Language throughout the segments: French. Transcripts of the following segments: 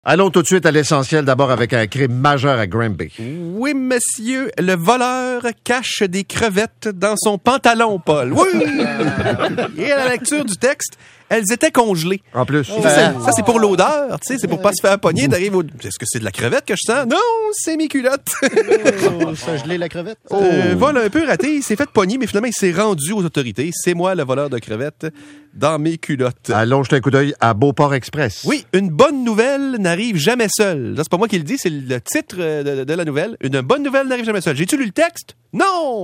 Allons tout de suite à l'essentiel, d'abord avec un crime majeur à Granby. Oui, monsieur, le voleur cache des crevettes dans son pantalon, Paul. Oui! Et à la lecture du texte, elles étaient congelées. En plus. Ça, c'est pour l'odeur, tu sais, c'est pour pas se faire pogner d'arriver au... Est-ce que c'est de la crevette que je sens? Non, c'est mes culottes. Ça gelé la crevette? Vol un peu raté, il s'est fait pogner, mais finalement, il s'est rendu aux autorités. C'est moi, le voleur de crevettes, dans mes culottes. Allons jeter un coup d'œil à Beauport Express. Oui, une bonne nouvelle n'arrive jamais seule. Là, c'est pas moi qui le dis, c'est le titre de la nouvelle. Une bonne nouvelle n'arrive jamais seule. J'ai-tu lu le texte? Non!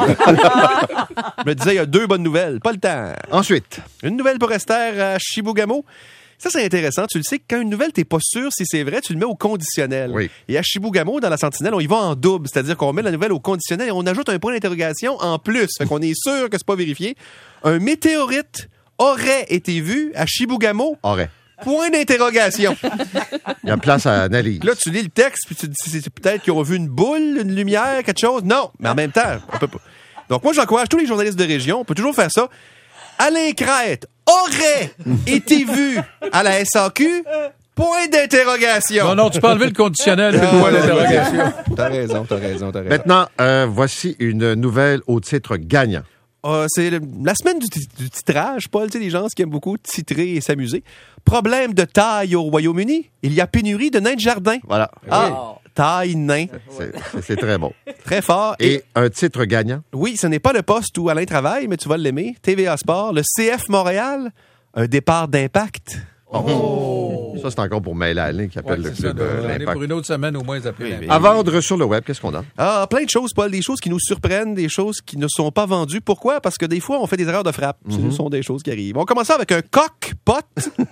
Je me disais, il y a 2 bonnes nouvelles. Pas le temps. Ensuite. Une nouvelle pour Esther à Chibougamau. Ça, c'est intéressant. Tu le sais que quand une nouvelle, t'es pas sûr si c'est vrai, tu le mets au conditionnel. Oui. Et à Chibougamau, dans la Sentinelle, on y va en double. C'est-à-dire qu'on met la nouvelle au conditionnel et on ajoute un point d'interrogation en plus. Fait qu'on est sûr que c'est pas vérifié. Un météorite aurait été vu à Chibougamau. Aurait. Point d'interrogation. Il y a place à analyse. Là, tu lis le texte, puis tu te dis, c'est peut-être qu'ils ont vu une boule, une lumière, quelque chose. Non, mais en même temps, on peut pas. Donc, moi, j'encourage tous les journalistes de région, on peut toujours faire ça. Alain Crête aurait été vu à la SAQ. Point d'interrogation. Non, tu peux enlever le conditionnel, puis le point d'interrogation. T'as raison. Maintenant, voici une nouvelle au titre gagnant. C'est la semaine du titrage, Paul. Tu sais, les gens qui aiment beaucoup titrer et s'amuser. Problème de taille au Royaume-Uni. Il y a pénurie de nains de jardin. Voilà. Taille, nain. C'est très bon. Très fort. Et un titre gagnant. Oui, ce n'est pas le poste où Alain travaille, mais tu vas l'aimer. TVA Sport, le CF Montréal, un départ d'Impact. Ça, c'est encore pour mêler Alain qui appelle le club l'Impact. Pour une autre semaine, au moins, ils appellent l'Impact. À vendre sur le web, qu'est-ce qu'on a? Plein de choses, Paul. Des choses qui nous surprennent, des choses qui ne sont pas vendues. Pourquoi? Parce que des fois, on fait des erreurs de frappe. Ce sont des choses qui arrivent. On commence avec un cockpot.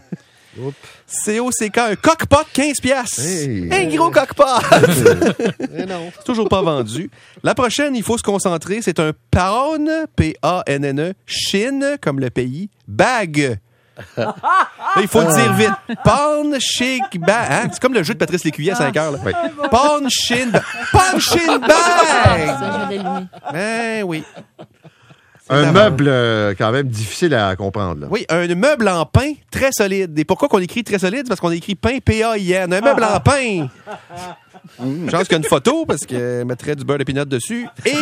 C-O-C-K, un cockpot, 15 piastres. Hey. Un gros cockpot. Non. Toujours pas vendu. La prochaine, il faut se concentrer. C'est un pawn, P-A-N-N-E, Chine, comme le pays, bag. Là, il faut le dire vite. Pawn, chic, bag. Hein? C'est comme le jeu de Patrice Lécuyer à 5 heures. Là. Oui. Pawn, Chine, bag. Ça, je l'ai allumé. Ben oui. Un meuble quand même difficile à comprendre. Là. Oui, un meuble en pain très solide. Et pourquoi qu'on écrit très solide? Parce qu'on écrit pain, P-A-I-N. Un meuble en pain. Je pense qu'il y a une photo parce qu'elle mettrait du beurre de pinot dessus. Et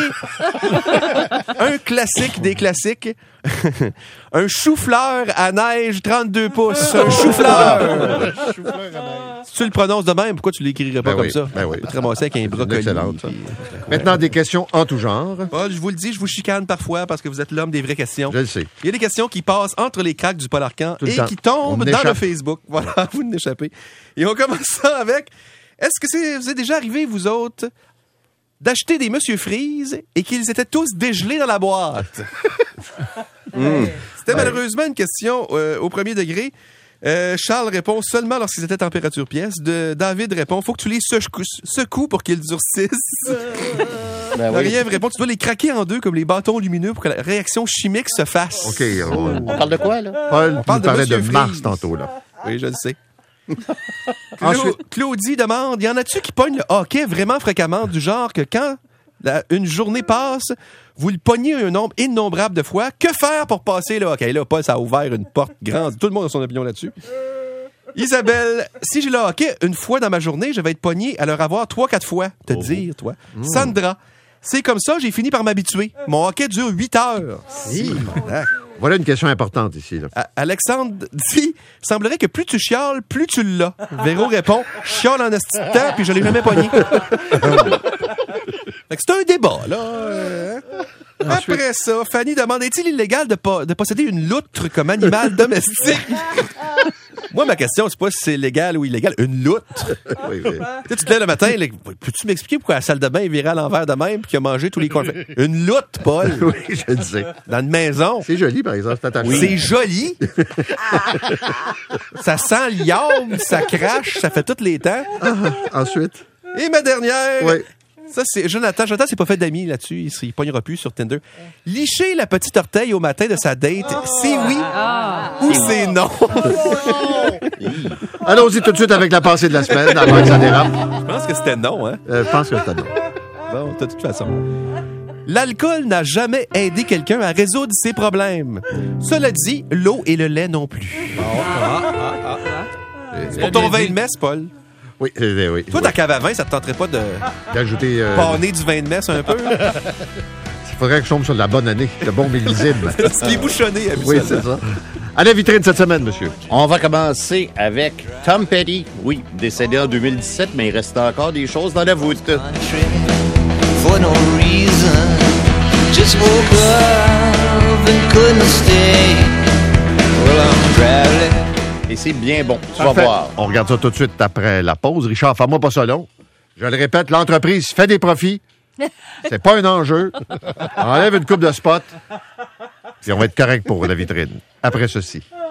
un classique des classiques. Un chou-fleur à neige 32 pouces. Un chou-fleur. Si tu le prononces de même, pourquoi tu l'écrirais pas comme ça? Ben oui. Tu peux te ramasser avec un brocoli. Excellente, ça. Maintenant, des questions en tout genre. Paul, je vous le dis, je vous chicane parfois parce que vous êtes l'homme des vraies questions. Je le sais. Il y a des questions qui passent entre les craques du Paul Arcand Tout le et temps. qui tombent On dans le échappe. Facebook. Voilà, vous n'échappez. Et on commence ça avec... Est-ce que vous êtes déjà arrivé, vous autres, d'acheter des Monsieur Freeze et qu'ils étaient tous dégelés dans la boîte? C'était malheureusement une question au premier degré. Charles répond seulement lorsqu'ils étaient température pièce. David répond faut que tu les secoues pour qu'ils durcissent. Ben oui. Marie-Ève répond tu dois les craquer en deux comme les bâtons lumineux pour que la réaction chimique se fasse. OK. On parle de quoi, là? Paul, tu parle nous de parlais de Monsieur Mars Freeze. tantôt. Là. Oui, je le sais. Ensuite. Claudie demande, y en a-tu qui pognent le hockey vraiment fréquemment, du genre que quand une journée passe, vous le pognez un nombre innombrable de fois, que faire pour passer le hockey? Là, Paul, ça a ouvert une porte grande. Tout le monde a son opinion là-dessus. Isabelle, si j'ai le hockey une fois dans ma journée, je vais être pogné à le revoir 3-4 fois. Te dire, toi. Sandra, c'est comme ça, j'ai fini par m'habituer. Mon hockey dure 8 heures. Voilà une question importante ici. Là. Alexandre dit « Semblerait que plus tu chiales, plus tu l'as. » Véro répond « Je chiale en esti de temps, puis je l'ai jamais pogné. » Fait que c'est un débat, là. Après ça, Fanny demande « Est-il illégal de posséder une loutre comme animal domestique? » Moi, ma question, c'est pas si c'est légal ou illégal. Une loutre. Oui. Tu te lèves le matin, là, peux-tu m'expliquer pourquoi la salle de bain est virée à l'envers de même puis qu'il a mangé tous les cornflakes? Une loutre, Paul. Oui, je le sais. Dans une maison. C'est joli, par exemple. C'est attachant. C'est joli. Ça sent l'iode, ça crache, ça fait tous les temps. Ensuite. Et ma dernière... Oui. Ça, c'est Jonathan. Jonathan s'est pas fait d'amis là-dessus. Il pognera plus sur Tinder. Licher la petite orteille au matin de sa date, c'est oui ou c'est non? Allons-y tout de suite avec la pensée de la semaine, avant que ça dérape. Je pense que c'était non, hein? Je pense que c'est non. Bon, de toute façon. L'alcool n'a jamais aidé quelqu'un à résoudre ses problèmes. Cela dit, l'eau et le lait non plus. C'est pour ton vin de messe, Paul. Oui, oui. Toi, ta cave à vin, ça te tenterait pas d'ajouter... paner du vin de messe un peu? Il faudrait que je tombe sur de la bonne année, de bon millésime. Tu l'es bouchonné, habituellement. Oui, c'est ça. À la vitrine cette semaine, monsieur. On va commencer avec Tom Petty. Oui, décédé en 2017, mais il reste encore des choses dans la voûte. For no reason, just woke up and couldn't stay. Well, I'm traveling. Et c'est bien bon, tu vas Parfait. voir. On regarde ça tout de suite après la pause. Richard, fais-moi pas ça long. Je le répète, l'entreprise fait des profits. C'est pas un enjeu. Enlève une coupe de spot. Puis on va être correct pour la vitrine. Après ceci.